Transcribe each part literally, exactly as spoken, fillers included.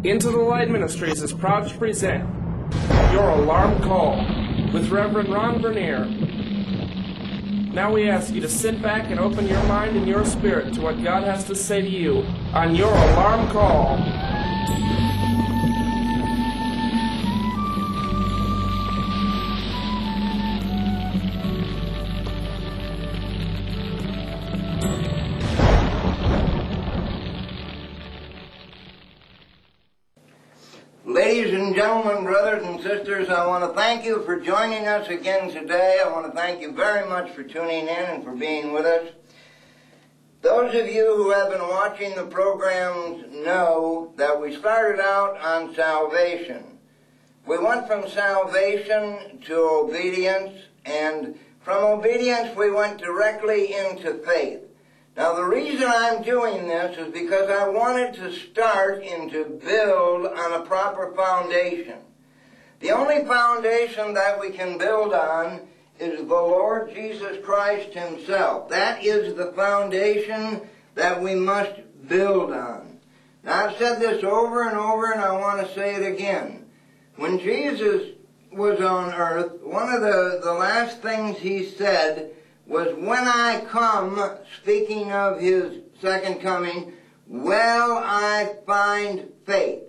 Into the Light Ministries is proud to present Your Alarm Call with Reverend Ron Bernier. Now we ask you to sit back and open your mind and your spirit to what God has to say to you on Your Alarm Call. Ladies and gentlemen, brothers and sisters, I want to thank you for joining us again today. I want to thank you very much for tuning in and for being with us. Those of you who have been watching the programs know that we started out on salvation. We went from salvation to obedience, and from obedience we went directly into faith. Now, the reason I'm doing this is because I wanted to start and to build on a proper foundation. The only foundation that we can build on is the Lord Jesus Christ himself. That is the foundation that we must build on. Now, I've said this over and over, and I want to say it again. When Jesus was on earth, one of the, the last things he said was, when I come, speaking of his second coming, will I find faith?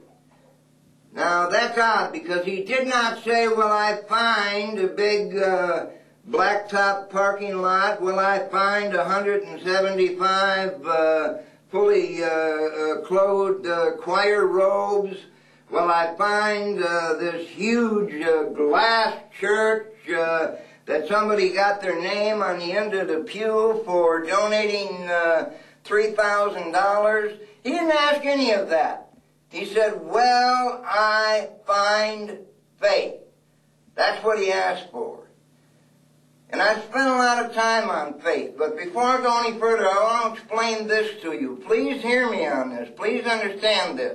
Now, that's odd, because he did not say, will I find a big uh, blacktop parking lot? Will I find one hundred seventy-five uh, fully uh, uh, clothed uh, choir robes? Will I find uh, this huge uh, glass church uh, that somebody got their name on the end of the pew for donating uh, three thousand dollars? He didn't ask any of that. He said, will I find faith? That's what he asked for. And I spent a lot of time on faith, but before I go any further, I want to explain this to you. Please hear me on this. Please understand this.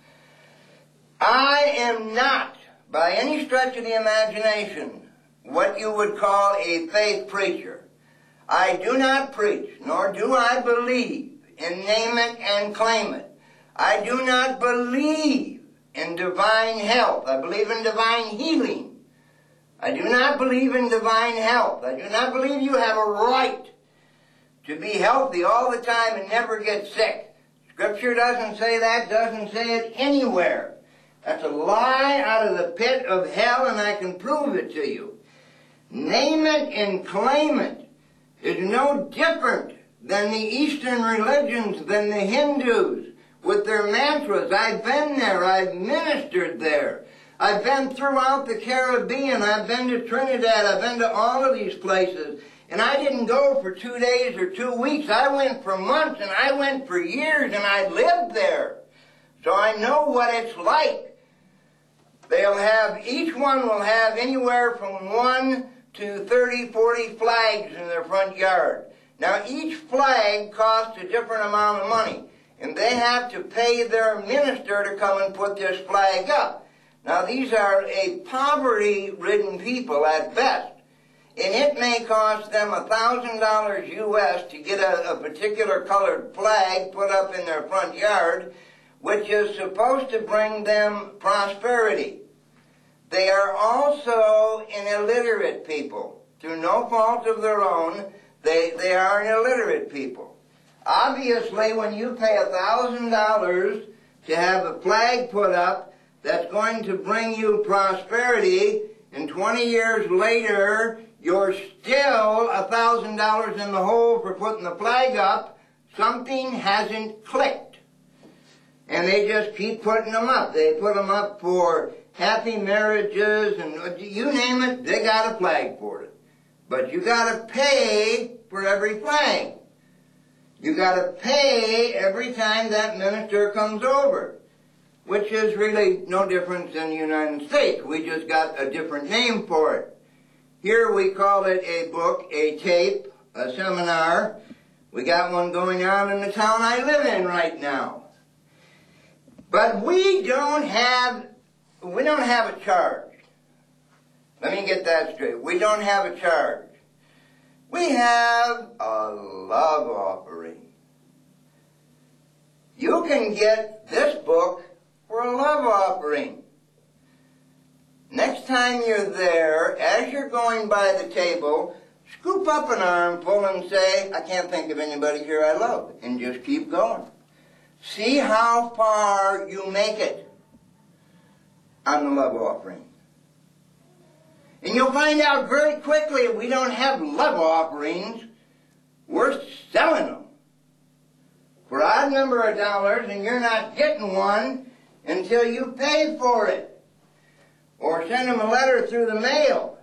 I am not, by any stretch of the imagination, what you would call a faith preacher. I do not preach, nor do I believe in name it and claim it. I do not believe in divine health. I believe in divine healing. I do not believe in divine health. I do not believe you have a right to be healthy all the time and never get sick. Scripture doesn't say that, doesn't say it anywhere. That's a lie out of the pit of hell, and I can prove it to you. Name it and claim it is no different than the Eastern religions, than the Hindus with their mantras. I've been there. I've ministered there. I've been throughout the Caribbean. I've been to Trinidad. I've been to all of these places. And I didn't go for two days or two weeks. I went for months, and I went for years, and I lived there. So I know what it's like. They'll have, each one will have anywhere from one to thirty, forty flags in their front yard. Now, each flag costs a different amount of money, and they have to pay their minister to come and put this flag up. Now, these are a poverty-ridden people at best, and it may cost them one thousand dollars U S to get a, a particular colored flag put up in their front yard, which is supposed to bring them prosperity. They are also an illiterate people. Through no fault of their own, they, they are an illiterate people. Obviously, when you pay one thousand dollars to have a flag put up that's going to bring you prosperity, and twenty years later, you're still one thousand dollars in the hole for putting the flag up, something hasn't clicked. And they just keep putting them up. They put them up for happy marriages, and you name it, they got a flag for it. But you got to pay for every flag. You got to pay every time that minister comes over, which is really no different than the United States. We just got a different name for it. Here we call it a book, a tape, a seminar. We got one going on in the town I live in right now. But we don't have, we don't have a charge. Let me get that straight. We don't have a charge. We have a love offering. You can get this book for a love next time you're there, as you're going by the table, scoop up an armful and say, I can't think of anybody here I love, and just keep going. See how far you make it on the love offering. And you'll find out very quickly if we don't have love offerings, we're selling them for an odd number of dollars, and you're not getting one until you pay for it. Or send them a letter through the mail.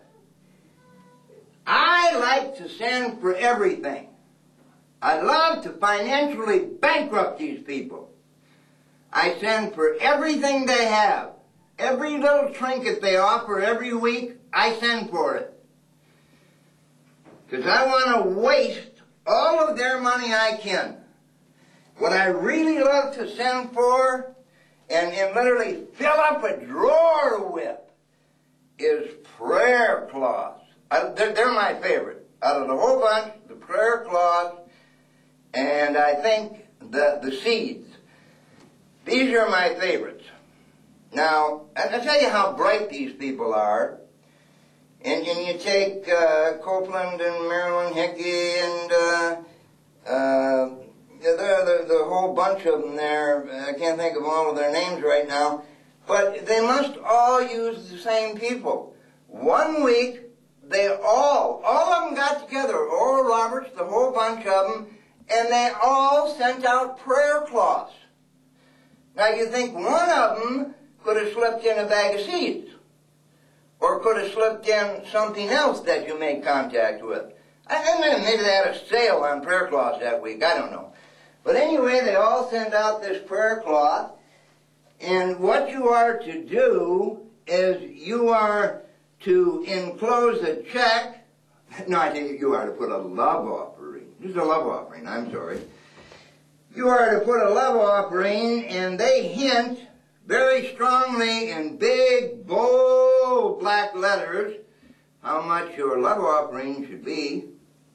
I like to send for everything. I love to financially bankrupt these people. I send for everything they have. Every little trinket they offer every week, I send for it. Because I want to waste all of their money I can. What I really love to send for, and, and literally fill up a drawer with, is prayer cloths. I, they're, they're my favorite. Out of the whole bunch, the prayer cloths, and I think the, the seeds. These are my favorites. Now, I'll tell you how bright these people are. And, and you take uh, Copeland and Marilyn Hickey and uh, uh, the, the, the whole bunch of them there. I can't think of all of their names right now. But they must all use the same people. One week, they all, all of them got together, Oral Roberts, the whole bunch of them, and they all sent out prayer cloths. Now you think one of them could have slipped in a bag of seeds, or could have slipped in something else that you made contact with. I think maybe they had a sale on prayer cloths that week, I don't know. But anyway, they all sent out this prayer cloth, and what you are to do is you are to enclose a check. No, I think you are to put a love offering. This is a love offering, I'm sorry. You are to put a love offering, and they hint very strongly in big, bold black letters how much your love offering should be.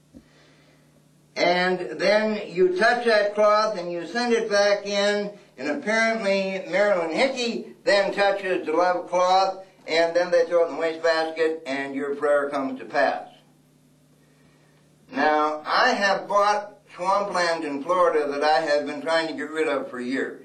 And then you touch that cloth and you send it back in, and apparently Marilyn Hickey then touches the love cloth, and then they throw it in the wastebasket, and your prayer comes to pass. Now, I have bought swampland in Florida that I have been trying to get rid of for years.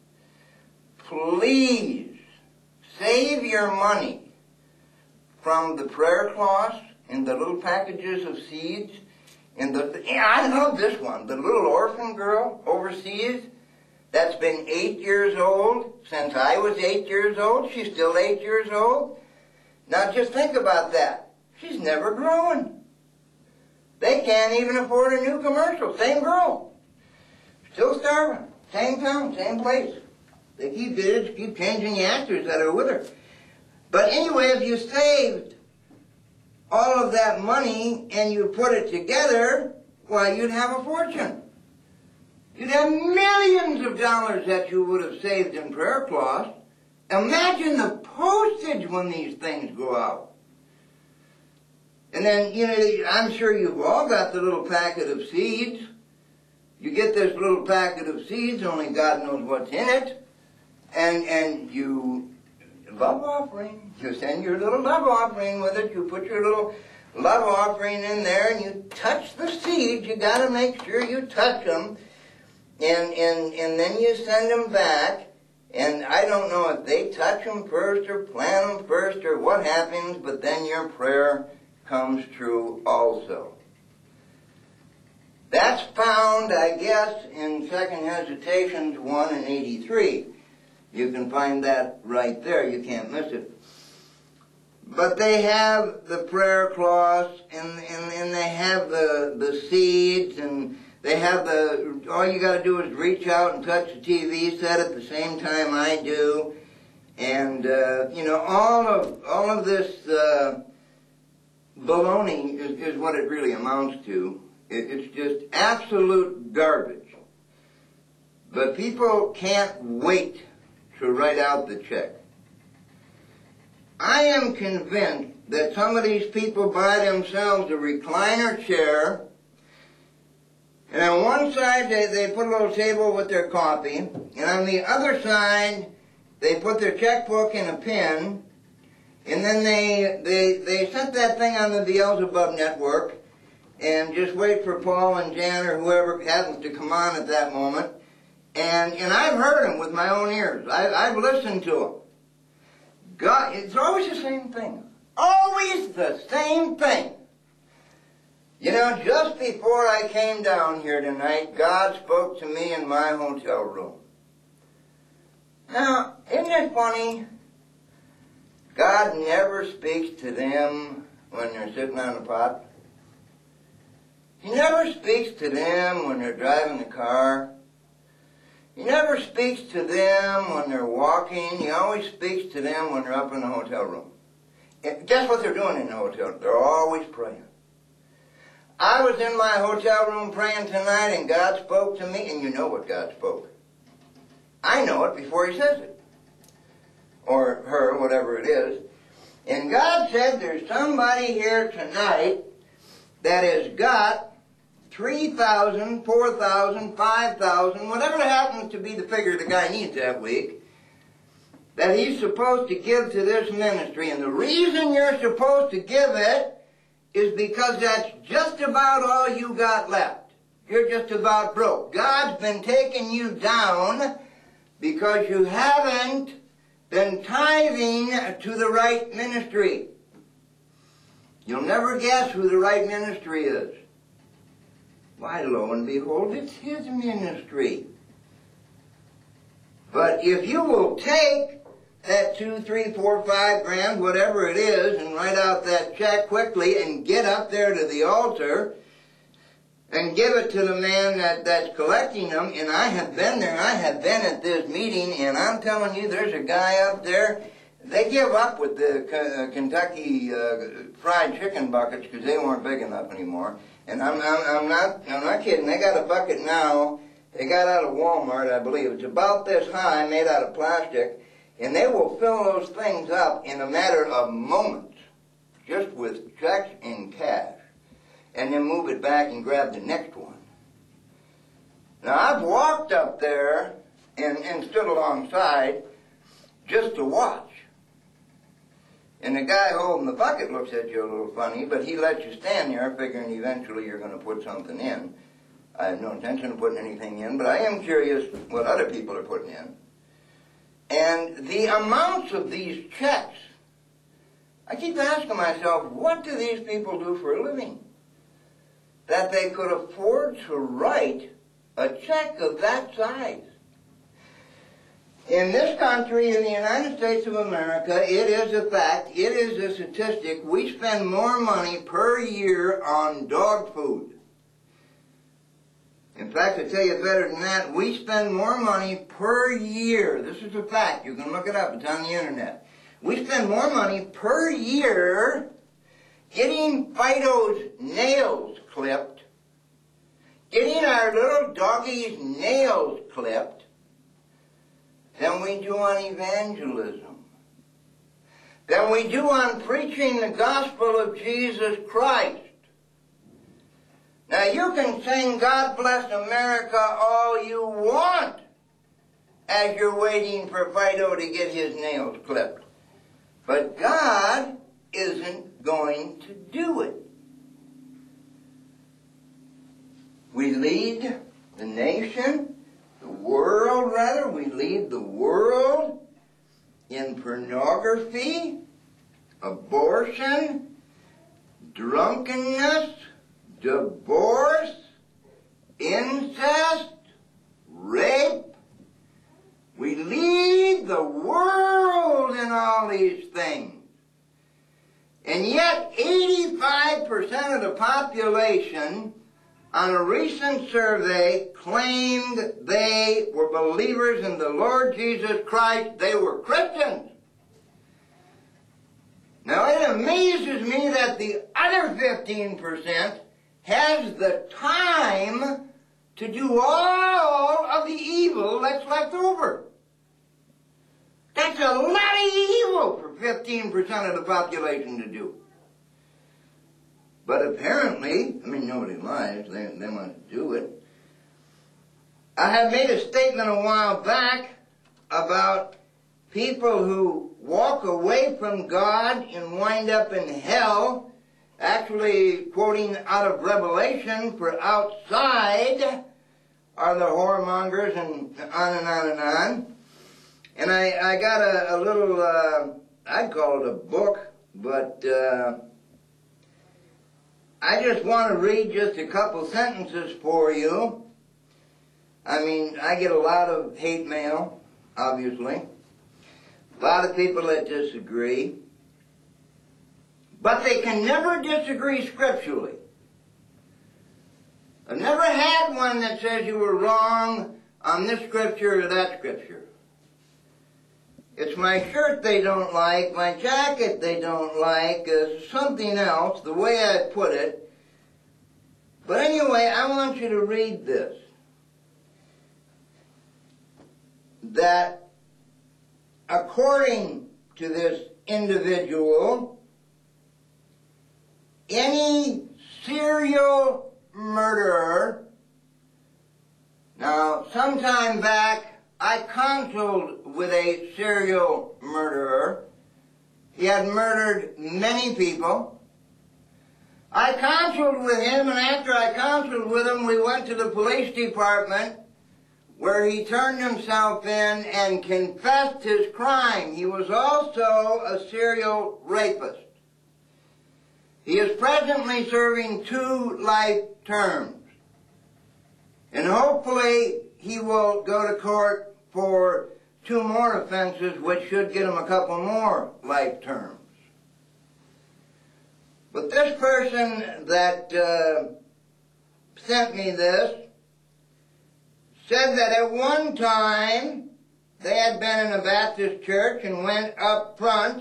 Please save your money from the prayer cloths and the little packages of seeds. And the, yeah, I love this one, the little orphan girl overseas that's been eight years old since I was eight years old. She's still eight years old. Now just think about that. She's never growing. They can't even afford a new commercial. Same girl. Still starving. Same town, same place. They keep, they just keep changing the actors that are with her. But anyway, if you saved all of that money and you put it together, why, you'd have a fortune. You'd have millions of dollars that you would have saved in prayer cloths. Imagine the postage when these things go out. And then, you know, I'm sure you've all got the little packet of seeds. You get this little packet of seeds, only God knows what's in it. And, and you, love offering, you send your little love offering with it. You put your little love offering in there and you touch the seeds. You got to make sure you touch them. And, and, and then you send them back. And I don't know if they touch them first or plant them first or what happens, but then your prayer comes true also. That's found, I guess, in Second Hesitations one and eighty-three. You can find that right there. You can't miss it. But they have the prayer cloths, and, and, and they have the, the seeds, and they have the, all you got to do is reach out and touch the T V set at the same time I do. And, uh, you know, all of, all of this uh, baloney is, is what it really amounts to. It, it's just absolute garbage. But people can't wait to write out the check. I am convinced that some of these people buy themselves a recliner chair, and on one side they, they put a little table with their coffee, and on the other side they put their checkbook and a pen, And then they, they, they sent that thing on the Beelzebub network, and just wait for Paul and Jan or whoever happens to come on at that moment. And, and I've heard them with my own ears. I, I've listened to them. God, it's always the same thing. Always the same thing. You know, just before I came down here tonight, God spoke to me in my hotel room. Now, isn't it funny? God never speaks to them when they're sitting on the pot. He never speaks to them when they're driving the car. He never speaks to them when they're walking. He always speaks to them when they're up in the hotel room. And guess what they're doing in the hotel? They're always praying. I was in my hotel room praying tonight, and God spoke to me, and you know what God spoke. I know it before He says it. Or her, whatever it is. And God said there's somebody here tonight that has got three thousand, four thousand, five thousand, whatever happens to be the figure the guy needs that week, that he's supposed to give to this ministry. And the reason you're supposed to give it is because that's just about all you got left. You're just about broke. God's been taking you down because you haven't been tithing to the right ministry. You'll never guess who the right ministry is. Why, lo and behold, it's His ministry. But if you will take that two, three, four, five grand, whatever it is, and write out that check quickly and get up there to the altar and give it to the man that, that's collecting them, and I have been there, I have been at this meeting, and I'm telling you, there's a guy up there, they give up with the uh, Kentucky uh, fried chicken buckets because they weren't big enough anymore. And I'm, I'm, I'm not, I'm not kidding. They got a bucket now. They got out of Walmart, I believe. It's about this high, made out of plastic, and they will fill those things up in a matter of moments, just with checks and cash, and then move it back and grab the next one. Now, I've walked up there and, and stood alongside just to watch. And the guy holding the bucket looks at you a little funny, but he lets you stand there figuring eventually you're going to put something in. I have no intention of putting anything in, but I am curious what other people are putting in. And the amounts of these checks, I keep asking myself, what do these people do for a living? That they could afford to write a check of that size. In this country, in the United States of America, it is a fact, it is a statistic, we spend more money per year on dog food. In fact, I tell you better than that, we spend more money per year, this is a fact, you can look it up, it's on the internet. We spend more money per year getting Fido's nails clipped, getting our little doggies' nails clipped, than we do on evangelism, than we do on preaching the gospel of Jesus Christ. Now you can sing God Bless America all you want as you're waiting for Fido to get his nails clipped. But God isn't going to do it. We lead the nation, the world rather, we lead the world in pornography, abortion, drunkenness, divorce, incest, rape. We lead the world in all these things. And yet eighty-five percent of the population on a recent survey claimed they were believers in the Lord Jesus Christ. They were Christians. Now it amazes me that the other fifteen percent has the time to do all of the evil that's left over. That's a lot of evil for fifteen percent of the population to do. But apparently, I mean, nobody lies, they, they must do it. I had made a statement a while back about people who walk away from God and wind up in hell, actually quoting out of Revelation, for outside are the whoremongers, and on and on and on. And I, I got a, a little, uh, I'd call it a book, but uh, I just want to read just a couple sentences for you. I mean, I get a lot of hate mail, obviously. A lot of people that disagree. But they can never disagree scripturally. I've never had one that says you were wrong on this scripture or that scripture. It's my shirt they don't like, my jacket they don't like, uh, something else, the way I put it. But anyway, I want you to read this. That according to this individual, any serial murderer, now sometime back I counseled with a serial murderer. He had murdered many people. I counseled with him, and after I counseled with him, we went to the police department where he turned himself in and confessed his crime. He was also a serial rapist. He is presently serving two life terms. And hopefully he will go to court for two more offenses, which should get him a couple more life terms. But this person that uh, sent me this said that at one time they had been in a Baptist church and went up front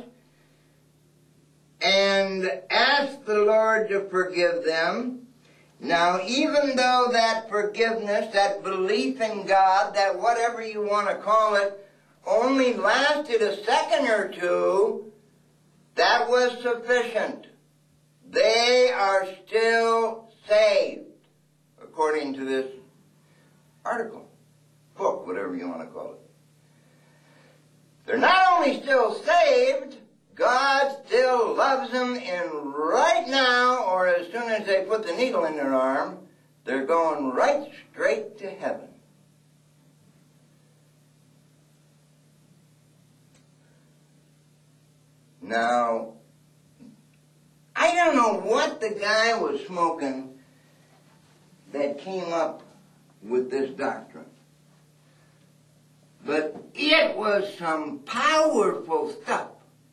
and asked the Lord to forgive them. Now, even though that forgiveness, that belief in God, that whatever you want to call it, only lasted a second or two, that was sufficient. They are still saved, according to this article, book, whatever you want to call it. They're not only still saved, God still loves them, and right now, or as soon as they put the needle in their arm, they're going right straight to heaven. Now, I don't know what the guy was smoking that came up with this doctrine, but it was some powerful stuff.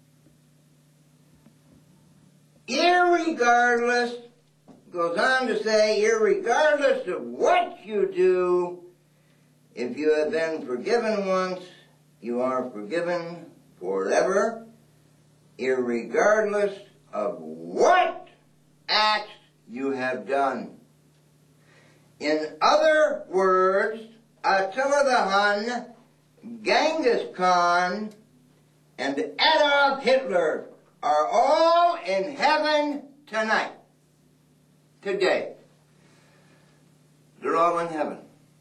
Irregardless, goes on to say, irregardless of what you do, if you have been forgiven once, you are forgiven forever, irregardless of what acts you have done. In other words, Attila the Hun, Genghis Khan, and Adolf Hitler are all in heaven tonight, today. They're all in heaven.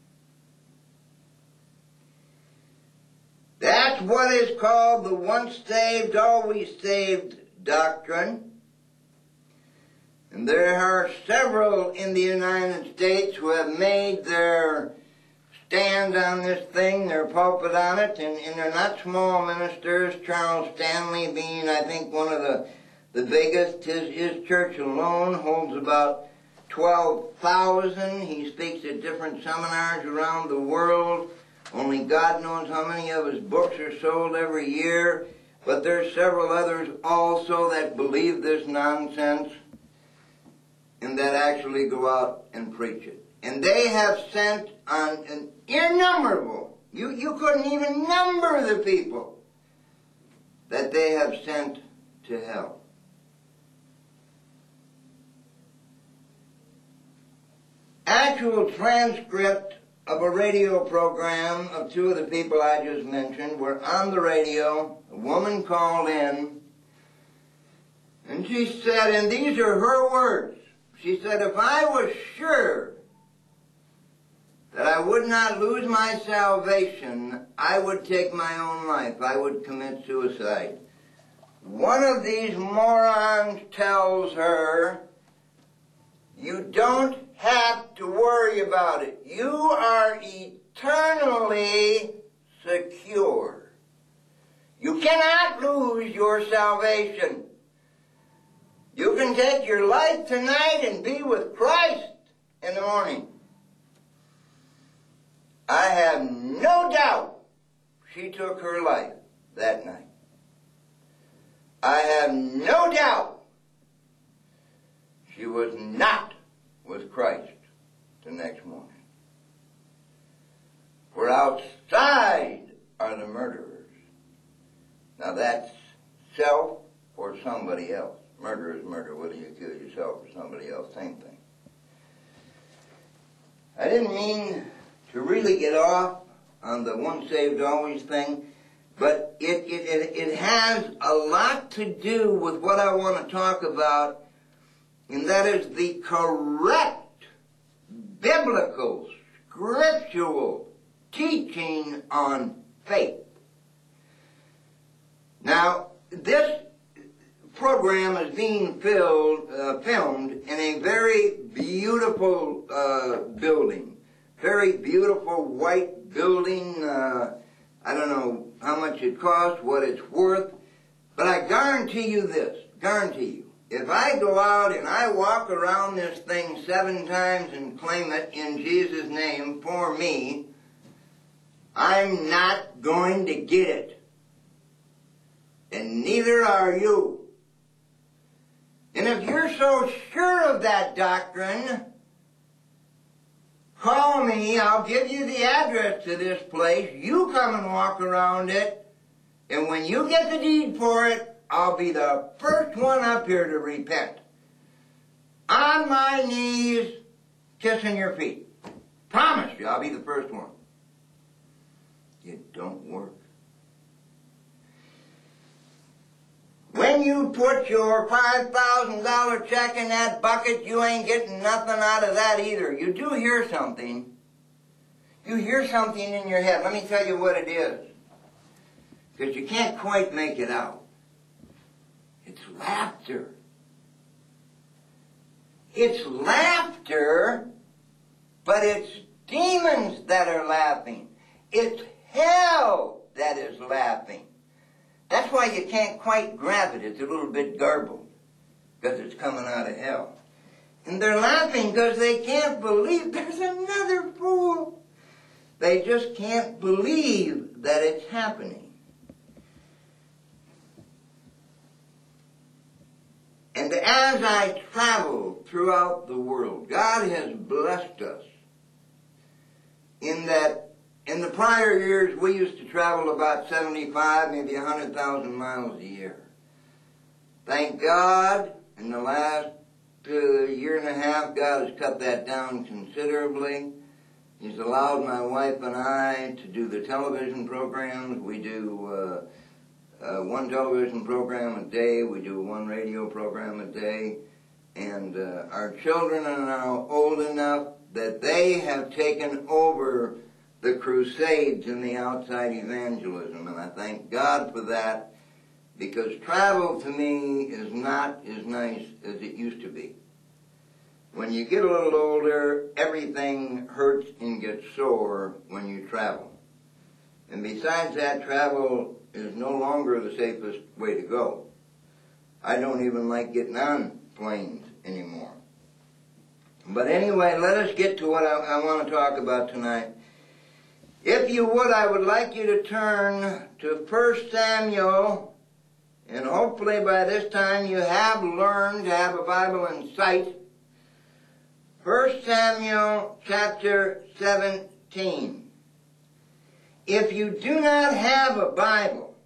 That's what is called the once saved, always saved doctrine. And there are several in the United States who have made their stand on this thing, their pulpit on it, and, and they're not small ministers. Charles Stanley being, I think, one of the, the biggest. His, his church alone holds about twelve thousand. He speaks at different seminars around the world. Only God knows how many of his books are sold every year. But there's several others also that believe this nonsense and that actually go out and preach it. And they have sent on an innumerable, you, you couldn't even number the people that they have sent to hell. Actual transcript of a radio program of two of the people I just mentioned were on the radio. A woman called in, and she said, and these are her words, she said, if I was sure that I would not lose my salvation, I would take my own life. I would commit suicide. One of these morons tells her, you don't have to worry about it. You are eternally secure. You cannot lose your salvation. You can take your life tonight and be with Christ in the morning. I have no doubt she took her life that night. I have no doubt she was not with Christ the next morning. For outside are the murderers. Now that's self or somebody else. Murder is murder, whether you kill yourself or somebody else, same thing. I didn't mean to really get off on the once saved, always thing, but it, it, it, it has a lot to do with what I want to talk about, and that is the correct biblical, scriptural teaching on faith. Now, this program is being filled, uh, filmed in a very beautiful uh, building. Very beautiful white building. Uh, I don't know how much it costs, what it's worth, but I guarantee you this, guarantee you, if I go out and I walk around this thing seven times and claim it in Jesus' name for me, I'm not going to get it. And neither are you. And if you're so sure of that doctrine, call me, I'll give you the address to this place, you come and walk around it, and when you get the deed for it, I'll be the first one up here to repent. On my knees, kissing your feet. Promise you, I'll be the first one. It don't work. When you put your five thousand dollar check in that bucket, you ain't getting nothing out of that either. You do hear something. You hear something in your head. Let me tell you what it is. Because you can't quite make it out. It's laughter. It's laughter, but it's demons that are laughing. It's hell that is laughing. That's why you can't quite grab it. It's a little bit garbled, because it's coming out of hell. And they're laughing because they can't believe there's another fool. They just can't believe that it's happening. And as I travel throughout the world, God has blessed us in that in the prior years, we used to travel about seventy-five, maybe one hundred thousand miles a year. Thank God, in the last uh, year and a half, God has cut that down considerably. He's allowed my wife and I to do the television programs. We do uh, uh, one television program a day. We do one radio program a day. And uh, our children are now old enough that they have taken over the crusades and the outside evangelism, and I thank God for that, because travel to me is not as nice as it used to be. When you get a little older, everything hurts and gets sore when you travel. And besides that, travel is no longer the safest way to go. I don't even like getting on planes anymore. But anyway, let us get to what I, I want to talk about tonight. If you would, I would like you to turn to First Samuel, and hopefully by this time you have learned to have a Bible in sight. First Samuel chapter seventeen. If you do not have a Bible,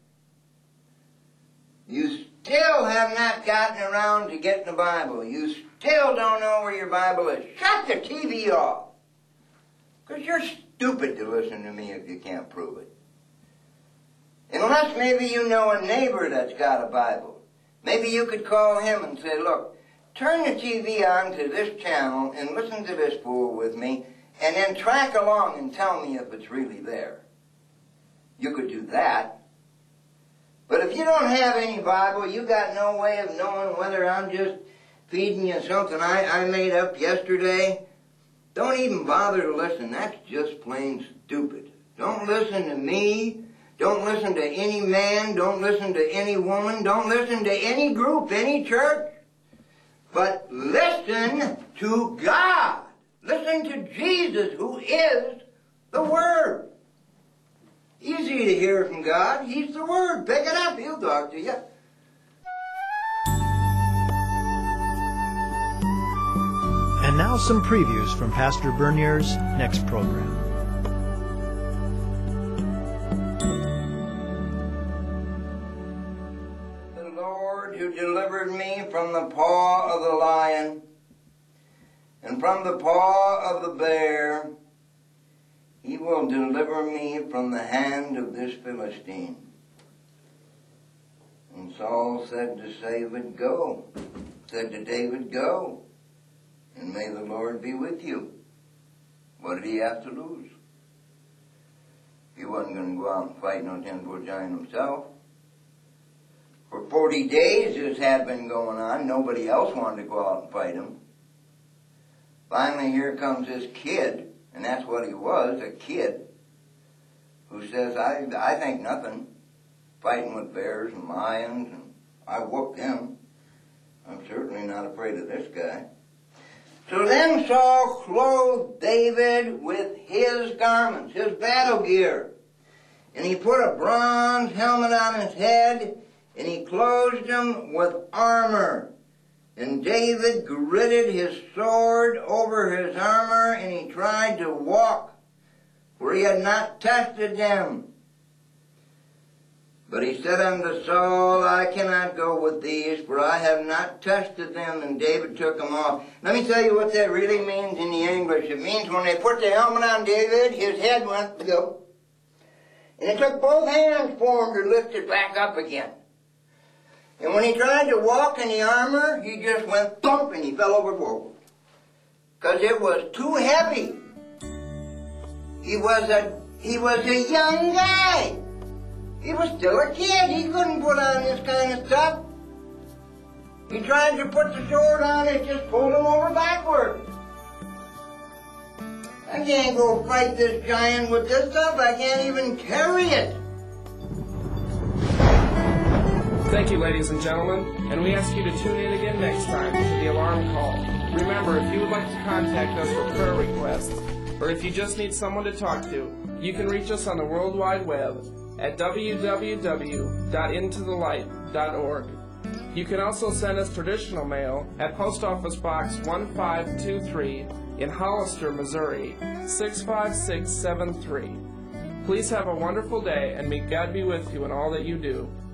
you still have not gotten around to getting a Bible. You still don't know where your Bible is. Shut the T V off. Because you're stupid to listen to me if you can't prove it. Unless maybe you know a neighbor that's got a Bible. Maybe you could call him and say, look, turn the T V on to this channel and listen to this fool with me, and then track along and tell me if it's really there. You could do that. But if you don't have any Bible, you got no way of knowing whether I'm just feeding you something I, I made up yesterday. Don't even bother to listen. That's just plain stupid. Don't listen to me. Don't listen to any man. Don't listen to any woman. Don't listen to any group, any church. But listen to God. Listen to Jesus, who is the Word. Easy to hear from God. He's the Word. Pick it up. He'll talk to you. And now some previews from Pastor Bernier's next program. The Lord who delivered me from the paw of the lion and from the paw of the bear, he will deliver me from the hand of this Philistine. And Saul said to David, go. Said to David, go. And may the Lord be with you. What did he have to lose? He wasn't going to go out and fight no ten-foot giant himself. For forty days this had been going on. Nobody else wanted to go out and fight him. Finally, here comes this kid, and that's what he was, a kid, who says, I, I think nothing, fighting with bears and lions, and I whooped them. I'm certainly not afraid of this guy. So then Saul clothed David with his garments, his battle gear. And he put a bronze helmet on his head, and he clothed him with armor. And David girded his sword over his armor, and he tried to walk, for he had not tested them. But he said unto Saul, I cannot go with these, for I have not tested them. And David took them off. Let me tell you what that really means in the English. It means when they put the helmet on David, his head went to go. And it took both hands for him to lift it back up again. And when he tried to walk in the armor, he just went thump and he fell overboard. Because it was too heavy. He was a, he was a young guy. He was still a kid. He couldn't put on this kind of stuff. He tried to put the sword on, it just pulled him over backward. I can't go fight this giant with this stuff. I can't even carry it. Thank you, ladies and gentlemen, and we ask you to tune in again next time to the Alarm Call. Remember, if you would like to contact us for prayer requests, or if you just need someone to talk to, you can reach us on the World Wide Web at w w w dot into the light dot org. You can also send us traditional mail at Post Office Box one five two three in Hollister, Missouri, six five six seven three. Please have a wonderful day, and may God be with you in all that you do.